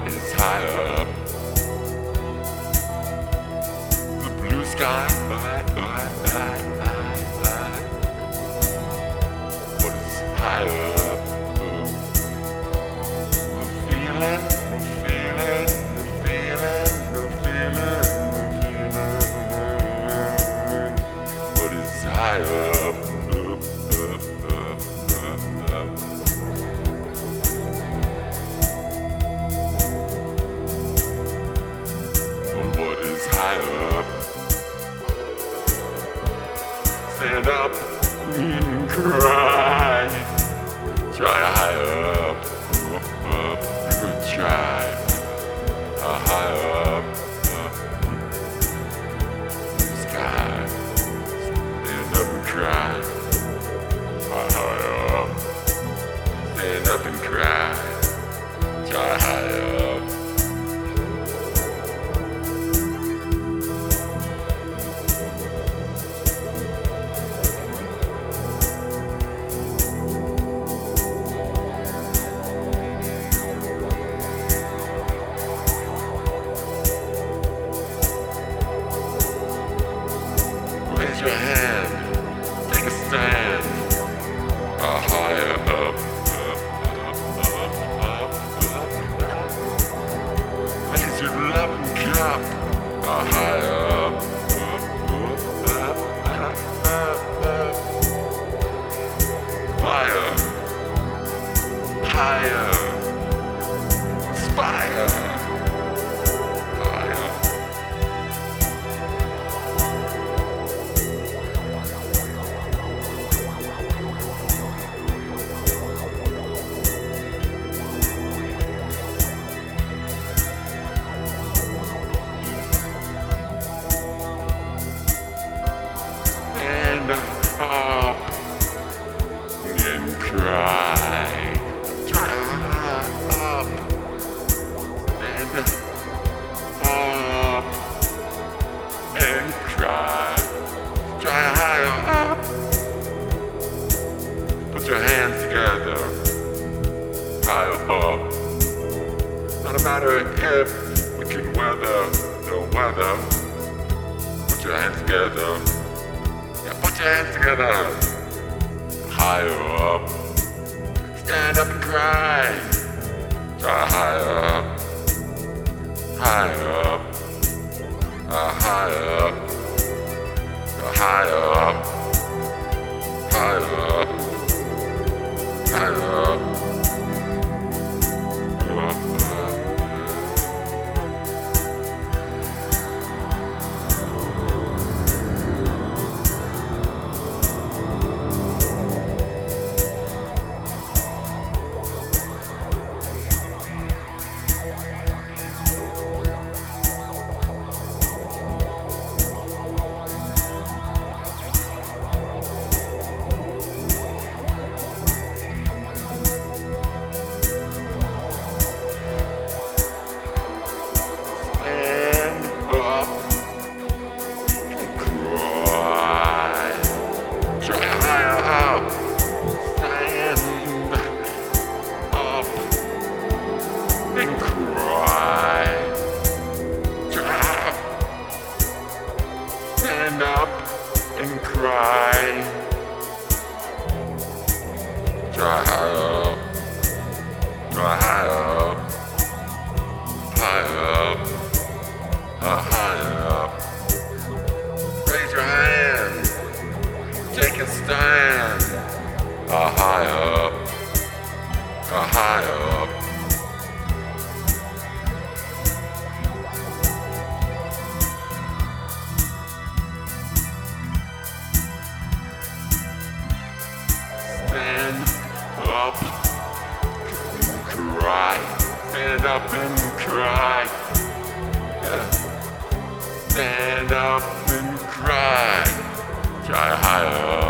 is higher up? The blue sky. What is higher up? The feeling, the feeling, the feeling, the feeling, the feeling. What is higher up? What is higher up? Stand up and cry. Try higher up. Try higher up. Sky. Stand up and cry. Higher up. Stand up and cry. Try higher up. Raise your hand, take a stand, higher up, raise your loving cup, higher up, higher, higher, inspire, higher. Stand up and cry. Try up. Stand up and cry. Try higher up. Put your hands together. Higher up. Not a matter if we can weather the weather. Put your hands together. Put your hands together. Higher up. Stand up and cry. Try higher up. Higher up. Higher up. Higher up. Higher up. Higher up. And cry. Stand up and cry. Try higher up. Try higher up. Higher up. Higher up. Raise your hand. Take a stand. Higher up. Higher up. Stand up and cry. Stand up and cry. Yeah. Stand up and cry. Try higher.